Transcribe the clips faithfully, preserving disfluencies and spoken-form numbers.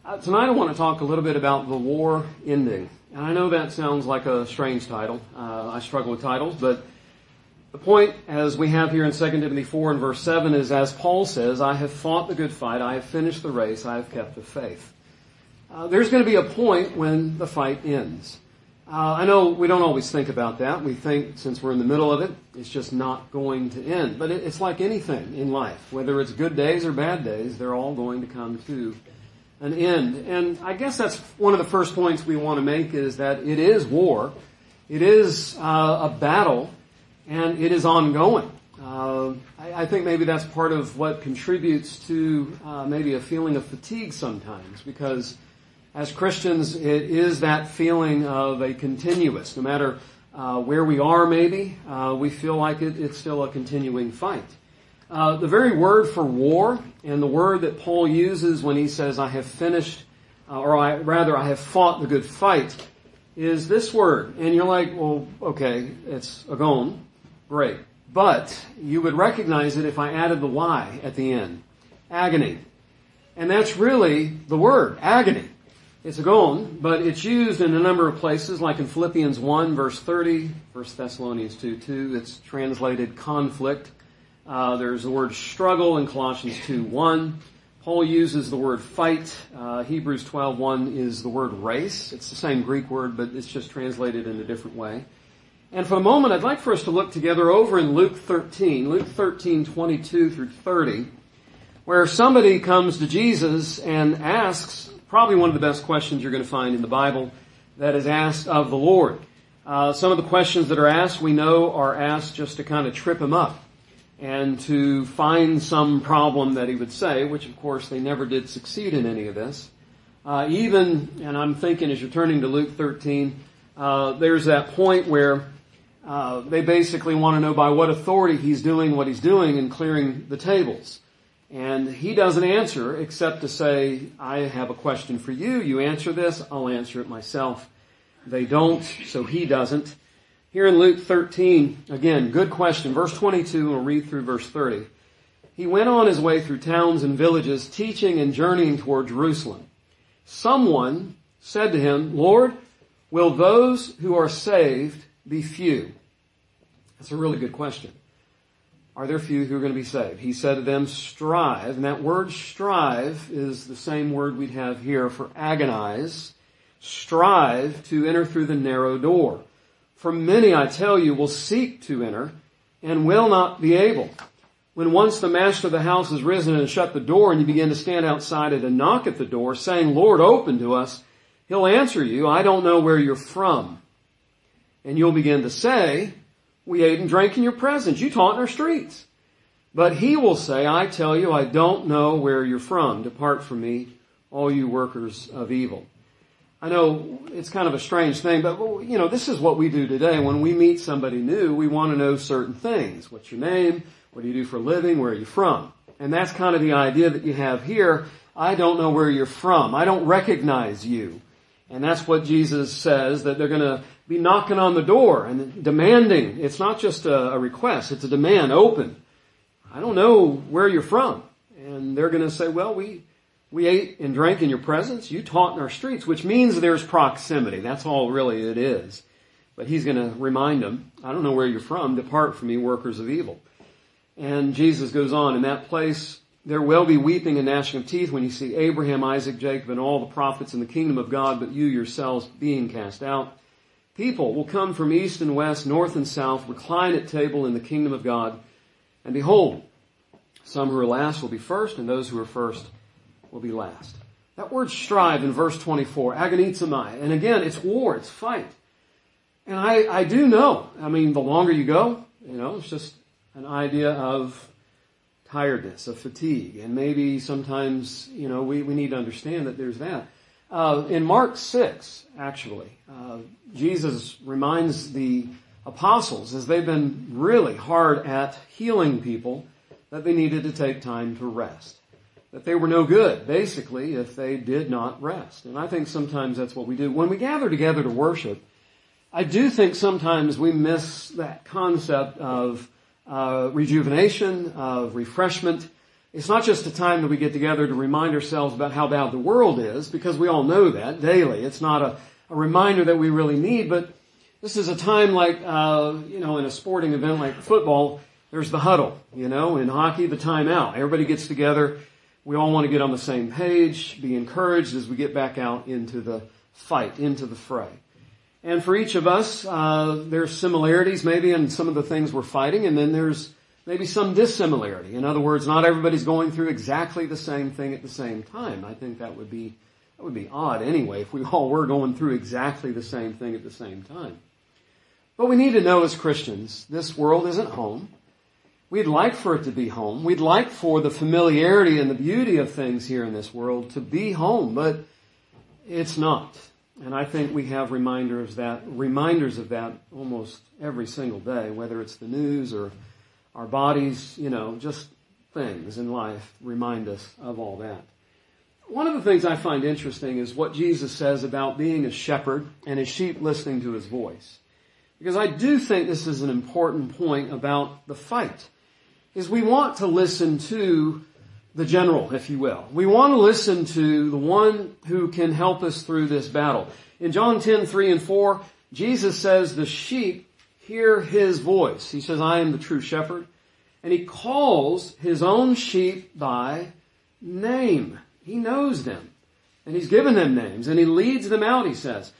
Uh, tonight I want to talk a little bit about the war ending. And I know that sounds like a strange title. Uh, I struggle with titles, but the point, as we have here in Second Timothy four and verse seven, is as Paul says, I have fought the good fight, I have finished the race, I have kept the faith. Uh, there's going to be a point when the fight ends. Uh, I know we don't always think about that. We think since we're in the middle of it, it's just not going to end. But it, it's like anything in life. Whether it's good days or bad days, they're all going to come to an end. And I guess that's one of the first points we want to make, is that it is war. It is uh, a battle, and it is ongoing. Uh, I, I think maybe that's part of what contributes to uh, maybe a feeling of fatigue sometimes, because as Christians, it is that feeling of a continuous. No matter uh, where we are maybe, uh, we feel like it, it's still a continuing fight. Uh, the very word for war, and the word that Paul uses when he says, I have finished, uh, or I, rather, I have fought the good fight, is this word. And you're like, well, okay, it's agon. Great. But you would recognize it if I added the Y at the end. Agony. And that's really the word, agony. It's agon, but it's used in a number of places, like in Philippians one, verse thirty, First Thessalonians two, two, it's translated conflict. Uh, there's the word struggle in Colossians two, one. Paul uses the word fight. Uh, Hebrews twelve, one is the word race. It's the same Greek word, but it's just translated in a different way. And for a moment, I'd like for us to look together over in Luke thirteen, Luke thirteen, twenty-two through thirty, where somebody comes to Jesus and asks probably one of the best questions you're going to find in the Bible that is asked of the Lord. Uh, some of the questions that are asked, we know, are asked just to kind of trip him up and to find some problem that he would say, which of course they never did succeed in any of this. Uh, even, and I'm thinking as you're turning to Luke thirteen, uh, there's that point where uh, they basically want to know by what authority he's doing what he's doing in clearing the tables. And he doesn't answer except to say, I have a question for you. You answer this, I'll answer it myself. They don't, so he doesn't. Here in Luke thirteen, again, good question. Verse twenty-two, we'll read through verse thirty. He went on his way through towns and villages, teaching and journeying toward Jerusalem. Someone said to him, Lord, will those who are saved be few? That's a really good question. Are there few who are going to be saved? He said to them, strive. And that word strive is the same word we'd have here for agonize. Strive to enter through the narrow door. For many, I tell you, will seek to enter and will not be able. When once the master of the house has risen and shut the door, and you begin to stand outside it and knock at the door, saying, Lord, open to us, he'll answer you, I don't know where you're from. And you'll begin to say, we ate and drank in your presence. You taught in our streets. But he will say, I tell you, I don't know where you're from. Depart from me, all you workers of evil. I know it's kind of a strange thing, but, you know, this is what we do today. When we meet somebody new, we want to know certain things. What's your name? What do you do for a living? Where are you from? And that's kind of the idea that you have here. I don't know where you're from. I don't recognize you. And that's what Jesus says, that they're going to be knocking on the door and demanding. It's not just a, a request, it's a demand. Open. I don't know where you're from. And they're going to say, well, we, we ate and drank in your presence. You taught in our streets, which means there's proximity. That's all really it is. But he's going to remind them, I don't know where you're from. Depart from me, workers of evil. And Jesus goes on, in that place there will be weeping and gnashing of teeth when you see Abraham, Isaac, Jacob, and all the prophets in the kingdom of God, but you yourselves being cast out. People will come from east and west, north and south, recline at table in the kingdom of God. And behold, some who are last will be first, and those who are first will be last. That word strive in verse twenty-four, agonizomai. And again, it's war, it's fight. And I, I do know, I mean, the longer you go, you know, it's just an idea of tiredness, of fatigue. And maybe sometimes, you know, we, we need to understand that there's that. Uh, in Mark six, actually, uh, Jesus reminds the apostles, as they've been really hard at healing people, that they needed to take time to rest. That they were no good, basically, if they did not rest. And I think sometimes that's what we do. When we gather together to worship, I do think sometimes we miss that concept of uh, rejuvenation, of refreshment, It's not just a time that we get together to remind ourselves about how bad the world is, because we all know that daily. It's not a, a reminder that we really need, but this is a time like, uh, you know, in a sporting event like football, there's the huddle, you know, in hockey, the timeout. Everybody gets together. We all want to get on the same page, be encouraged as we get back out into the fight, into the fray. And for each of us, uh, there's similarities maybe in some of the things we're fighting, and then there's maybe some dissimilarity. In other words, not everybody's going through exactly the same thing at the same time. I think that would be, that would be odd anyway if we all were going through exactly the same thing at the same time. But we need to know as Christians, this world isn't home. We'd like for it to be home. We'd like for the familiarity and the beauty of things here in this world to be home, but it's not. And I think we have reminders that, reminders of that almost every single day, whether it's the news or our bodies, you know, just things in life remind us of all that. One of the things I find interesting is what Jesus says about being a shepherd and his sheep listening to his voice. Because I do think this is an important point about the fight, is we want to listen to the general, if you will. We want to listen to the one who can help us through this battle. In John ten, three and four, Jesus says the sheep hear his voice. He says, I am the true shepherd. And he calls his own sheep by name. He knows them. And he's given them names. And he leads them out, he says.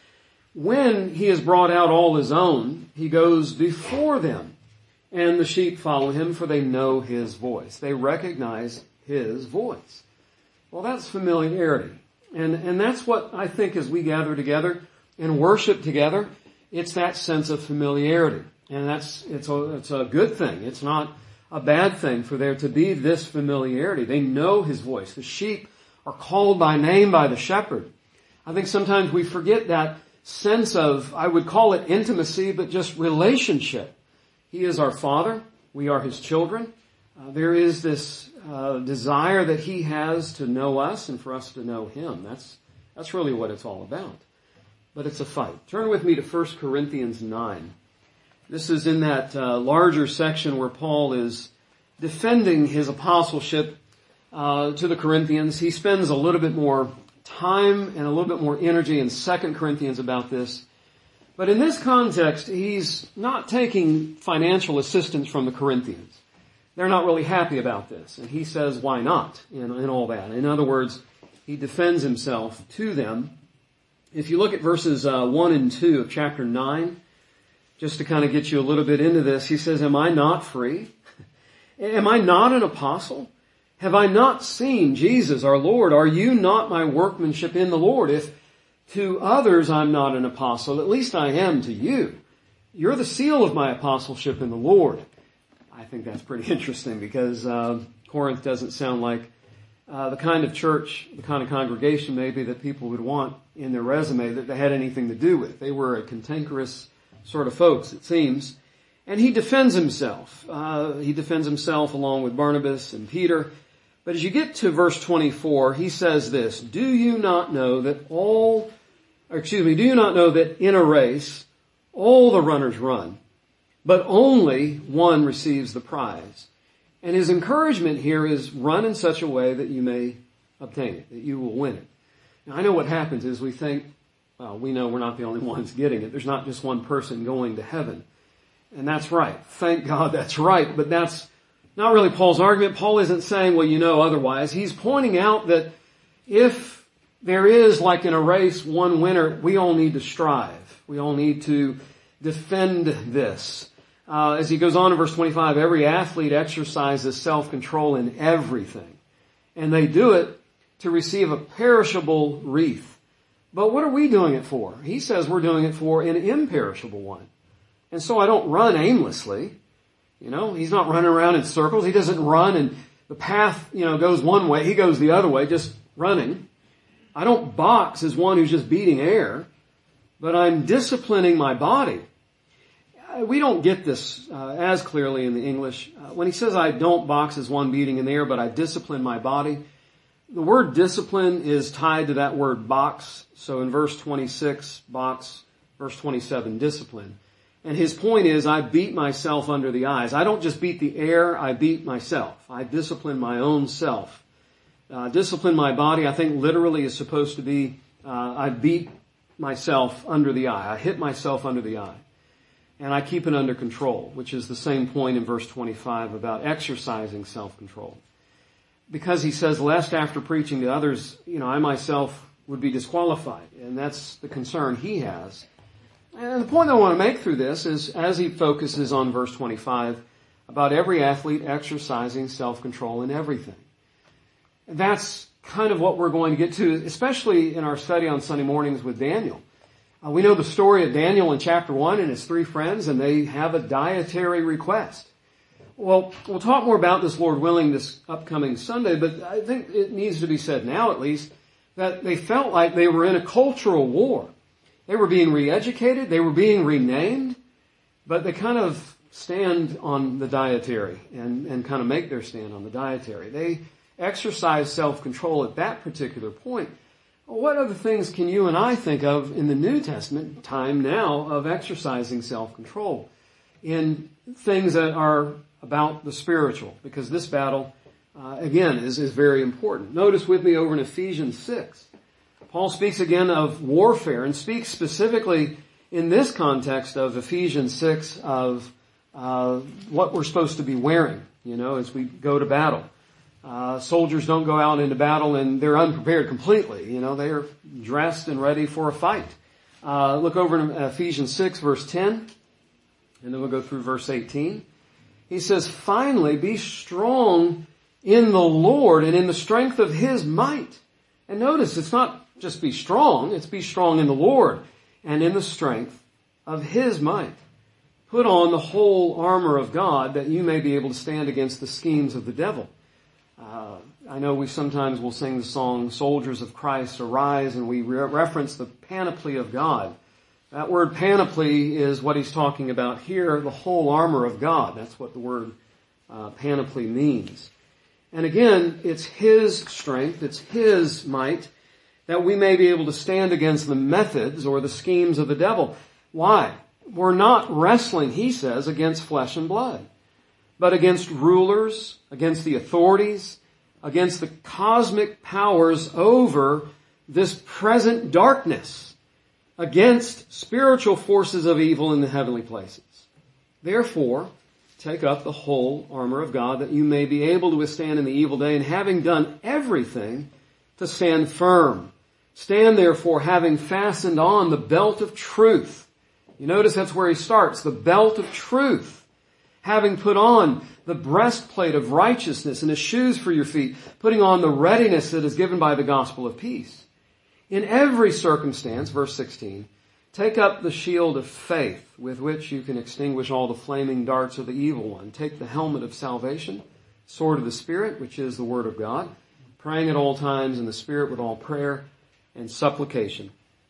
When he has brought out all his own, he goes before them. And the sheep follow him, for they know his voice. They recognize his voice. Well, that's familiarity. And, and that's what I think as we gather together and worship together, it's that sense of familiarity. And that's, it's a, it's a good thing. It's not a bad thing for there to be this familiarity. They know his voice. The sheep are called by name by the shepherd. I think sometimes we forget that sense of, I would call it intimacy, but just relationship. He is our Father. We are his children. Uh, there is this uh, desire that he has to know us and for us to know him. That's, that's really what it's all about. But it's a fight. Turn with me to First Corinthians nine. This is in that uh, larger section where Paul is defending his apostleship uh, to the Corinthians. He spends a little bit more time and a little bit more energy in Second Corinthians about this. But in this context, he's not taking financial assistance from the Corinthians. They're not really happy about this. And he says, why not? In, in all that. In other words, he defends himself to them. If you look at verses uh, one and two of chapter nine, just to kind of get you a little bit into this, he says, am I not free? Am I not an apostle? Have I not seen Jesus, our Lord? Are you not my workmanship in the Lord? If to others I'm not an apostle, at least I am to you. You're the seal of my apostleship in the Lord. I think that's pretty interesting because uh, Corinth doesn't sound like uh, the kind of church, the kind of congregation maybe that people would want in their resume that they had anything to do with. They were a cantankerous sort of folks, it seems. And he defends himself. Uh, he defends himself along with Barnabas and Peter. But as you get to verse twenty-four, he says this, do you not know that all, or excuse me, do you not know that in a race, all the runners run, but only one receives the prize? And his encouragement here is run in such a way that you may obtain it, that you will win it. Now, I know what happens is we think, well, we know we're not the only ones getting it. There's not just one person going to heaven. And that's right. Thank God that's right. But that's not really Paul's argument. Paul isn't saying, well, you know otherwise. He's pointing out that if there is, like in a race, one winner, we all need to strive. We all need to defend this. Uh, as he goes on in verse twenty-five, every athlete exercises self-control in everything. And they do it to receive a perishable wreath. But what are we doing it for? He says we're doing it for an imperishable one. And so I don't run aimlessly. You know, he's not running around in circles. He doesn't run and the path, you know, goes one way. He goes the other way, just running. I don't box as one who's just beating air, but I'm disciplining my body. We don't get this uh, as clearly in the English. Uh, when he says I don't box as one beating in the air, but I discipline my body, the word discipline is tied to that word box. So in verse twenty-six, box, verse twenty-seven, discipline. And his point is, I beat myself under the eyes. I don't just beat the air, I beat myself. I discipline my own self. Uh, discipline my body, I think literally is supposed to be, uh, I beat myself under the eye. I hit myself under the eye. And I keep it under control, which is the same point in verse twenty-five about exercising self-control. Because he says, lest after preaching to others, you know, I myself would be disqualified. And that's the concern he has. And the point I want to make through this is, as he focuses on verse twenty-five, about every athlete exercising self-control in everything. That's kind of what we're going to get to, especially in our study on Sunday mornings with Daniel. Uh, we know the story of Daniel in chapter one and his three friends, and they have a dietary request. Well, we'll talk more about this, Lord willing, this upcoming Sunday, but I think it needs to be said now at least that they felt like they were in a cultural war. They were being re-educated, they were being renamed, but they kind of stand on the dietary and, and kind of make their stand on the dietary. They exercise self-control at that particular point. Well, what other things can you and I think of in the New Testament time now of exercising self-control in things that are about the spiritual? Because this battle, uh, again, is, is very important. Notice with me over in Ephesians six. Paul speaks again of warfare and speaks specifically in this context of Ephesians six of uh, what we're supposed to be wearing, you know, as we go to battle. Uh, soldiers don't go out into battle and they're unprepared completely. You know, they are dressed and ready for a fight. Uh, look over in Ephesians six verse ten, and then we'll go through verse eighteen. He says, finally, be strong in the Lord and in the strength of His might. And notice, it's not just be strong, it's be strong in the Lord and in the strength of His might. Put on the whole armor of God that you may be able to stand against the schemes of the devil. Uh, I know we sometimes will sing the song, Soldiers of Christ, Arise, and we re- reference the panoply of God. That word panoply is what he's talking about here, the whole armor of God. That's what the word uh, panoply means. And again, it's His strength, it's His might, that we may be able to stand against the methods or the schemes of the devil. Why? We're not wrestling, he says, against flesh and blood, but against rulers, against the authorities, against the cosmic powers over this present darkness, against spiritual forces of evil in the heavenly places. Therefore, take up the whole armor of God that you may be able to withstand in the evil day, and having done everything, to stand firm. Stand therefore, having fastened on the belt of truth. You notice that's where he starts, the belt of truth. Having put on the breastplate of righteousness and the shoes for your feet, putting on the readiness that is given by the gospel of peace. In every circumstance, verse sixteen, take up the shield of faith with which you can extinguish all the flaming darts of the evil one. Take the helmet of salvation, sword of the Spirit, which is the word of God, praying at all times in the Spirit with all prayer and supplication.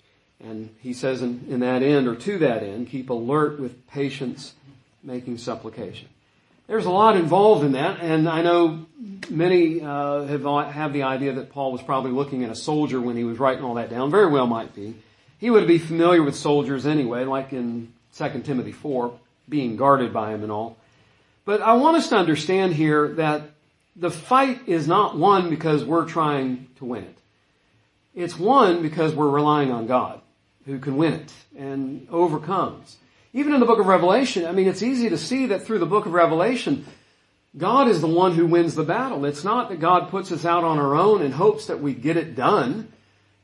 And he says in, in that end, or to that end, keep alert with patience, making supplication. There's a lot involved in that, and I know many uh, have have the idea that Paul was probably looking at a soldier when he was writing all that down. Very well might be. He would be familiar with soldiers anyway, like in Second Timothy four, being guarded by him and all. But I want us to understand here that the fight is not won because we're trying to win it. It's won because we're relying on God, who can win it and overcomes. Even in the book of Revelation, I mean, it's easy to see that through the book of Revelation, God is the one who wins the battle. It's not that God puts us out on our own and hopes that we get it done.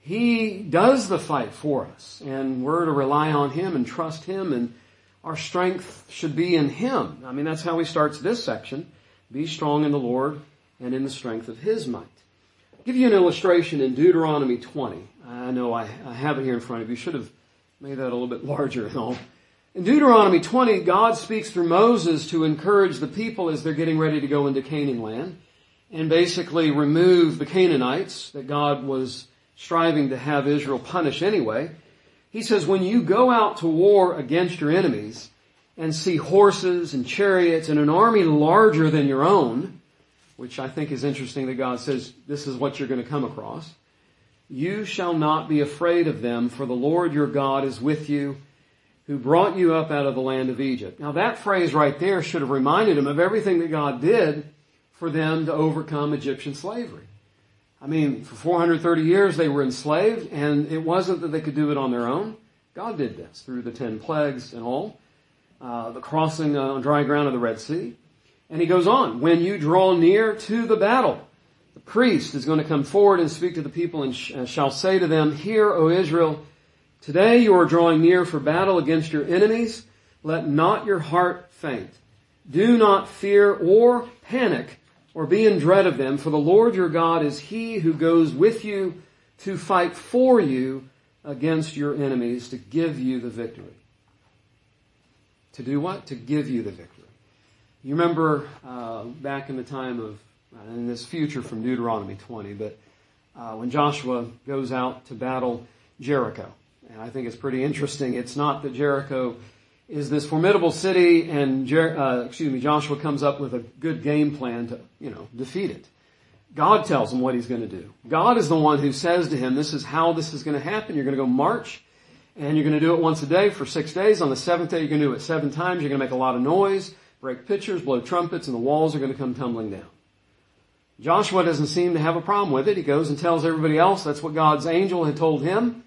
He does the fight for us, and we're to rely on Him and trust Him, and our strength should be in Him. I mean, that's how he starts this section. Be strong in the Lord and in the strength of His might. I'll give you an illustration in Deuteronomy twenty. I know I, I have it here in front of you. Should have made that a little bit larger and all. In Deuteronomy twenty, God speaks through Moses to encourage the people as they're getting ready to go into Canaan land and basically remove the Canaanites that God was striving to have Israel punish anyway. He says, when you go out to war against your enemies and see horses and chariots and an army larger than your own, which I think is interesting that God says this is what you're going to come across, you shall not be afraid of them, for the Lord your God is with you, who brought you up out of the land of Egypt. Now that phrase right there should have reminded them of everything that God did for them to overcome Egyptian slavery. I mean, for four hundred thirty years they were enslaved, and it wasn't that they could do it on their own. God did this through the ten plagues and all, uh, the crossing on dry ground of the Red Sea. And he goes on, when you draw near to the battle, the priest is going to come forward and speak to the people and sh- shall say to them, Hear, O Israel, today you are drawing near for battle against your enemies. Let not your heart faint. Do not fear or panic or be in dread of them, for the Lord your God is he who goes with you to fight for you against your enemies, to give you the victory. To do what? To give you the victory. You remember uh, back in the time of, uh, in this future from Deuteronomy twenty, but uh, when Joshua goes out to battle Jericho. And I think it's pretty interesting. It's not that Jericho is this formidable city and, Jer- uh, excuse me, Joshua comes up with a good game plan to, you know, defeat it. God tells him what he's going to do. God is the one who says to him, this is how this is going to happen. You're going to go march, and you're going to do it once a day for six days. On the seventh day, you're going to do it seven times. You're going to make a lot of noise, break pitchers, blow trumpets, and the walls are going to come tumbling down. Joshua doesn't seem to have a problem with it. He goes and tells everybody else that's what God's angel had told him.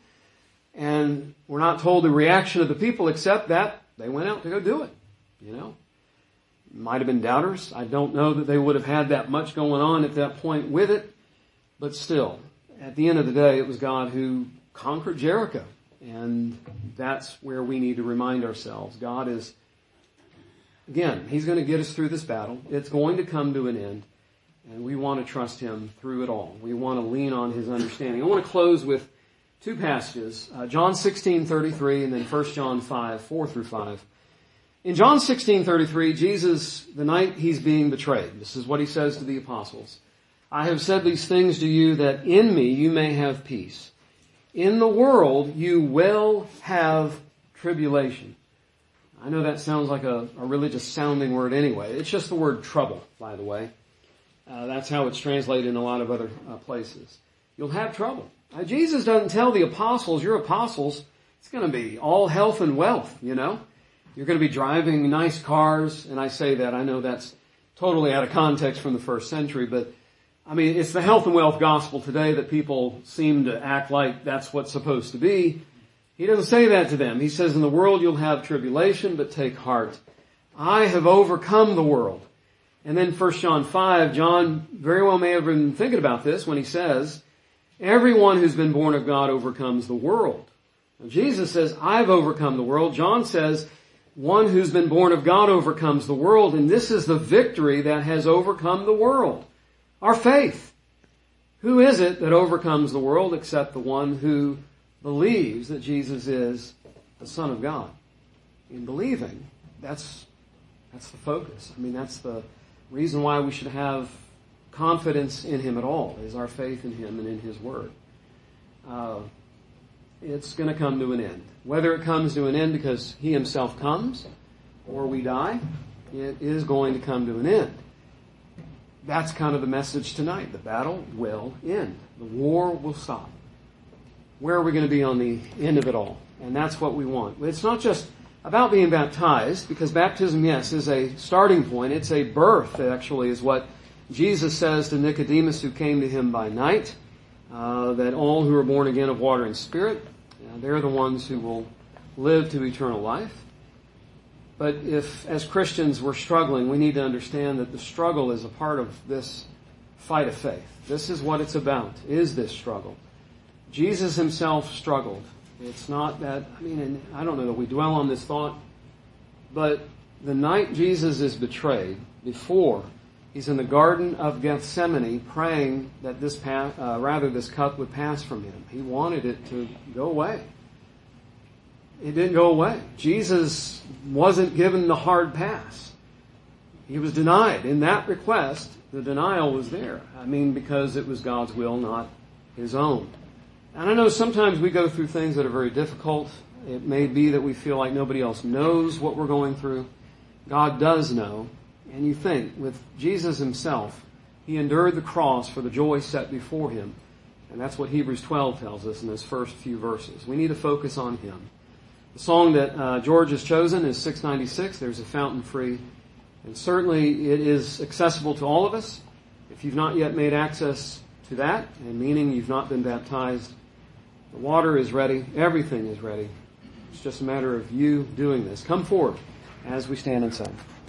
And we're not told the reaction of the people except that they went out to go do it. You know, might have been doubters. I don't know that they would have had that much going on at that point with it. But still, at the end of the day, it was God who conquered Jericho. And that's where we need to remind ourselves. God is, again, he's going to get us through this battle. It's going to come to an end. And we want to trust him through it all. We want to lean on his understanding. I want to close with two passages, uh, John sixteen thirty-three and then First John five, four through five. In John sixteen thirty-three, Jesus, the night he's being betrayed, this is what he says to the apostles. I have said these things to you that in me you may have peace. In the world you will have tribulation. I know that sounds like a, a religious sounding word anyway. It's just the word trouble, by the way. Uh, that's how it's translated in a lot of other uh, places. You'll have trouble. Now, Jesus doesn't tell the apostles, you're apostles, it's going to be all health and wealth, you know. You're going to be driving nice cars, and I say that, I know that's totally out of context from the first century, but I mean, it's the health and wealth gospel today that people seem to act like that's what's supposed to be. He doesn't say that to them. He says, in the world you'll have tribulation, but take heart. I have overcome the world. And then First John five, John very well may have been thinking about this when he says, everyone who's been born of God overcomes the world. Now, Jesus says, I've overcome the world. John says, one who's been born of God overcomes the world. And this is the victory that has overcome the world. Our faith. Who is it that overcomes the world except the one who believes that Jesus is the Son of God? In believing, that's, that's the focus. I mean, that's the reason why we should have confidence in him at all, is our faith in him and in his word. Uh, it's going to come to an end. Whether it comes to an end because he himself comes or we die, it is going to come to an end. That's kind of the message tonight. The battle will end. The war will stop. Where are we going to be on the end of it all? And that's what we want. It's not just about being baptized, because baptism, yes, is a starting point. It's a birth, actually, is what Jesus says to Nicodemus, who came to him by night, uh, that all who are born again of water and spirit, uh, they're the ones who will live to eternal life. But if, as Christians, we're struggling, we need to understand that the struggle is a part of this fight of faith. This is what it's about, is this struggle. Jesus himself struggled. It's not that, I mean, and I don't know that we dwell on this thought, but the night Jesus is betrayed, before he's in the Garden of Gethsemane praying that this, path, uh, rather this cup would pass from him. He wanted it to go away. It didn't go away. Jesus wasn't given the hard pass. He was denied. In that request, the denial was there. I mean, because it was God's will, not his own. And I know sometimes we go through things that are very difficult. It may be that we feel like nobody else knows what we're going through. God does know. And you think, with Jesus himself, he endured the cross for the joy set before him. And that's what Hebrews twelve tells us in those first few verses. We need to focus on him. The song that uh, George has chosen is six ninety-six, There's a Fountain Free. And certainly it is accessible to all of us. If you've not yet made access to that, and meaning you've not been baptized, the water is ready. Everything is ready. It's just a matter of you doing this. Come forward as we stand and sing.